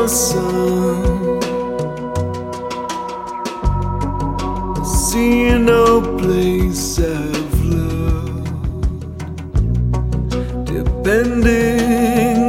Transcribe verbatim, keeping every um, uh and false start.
sun. I see no place I've loved, depending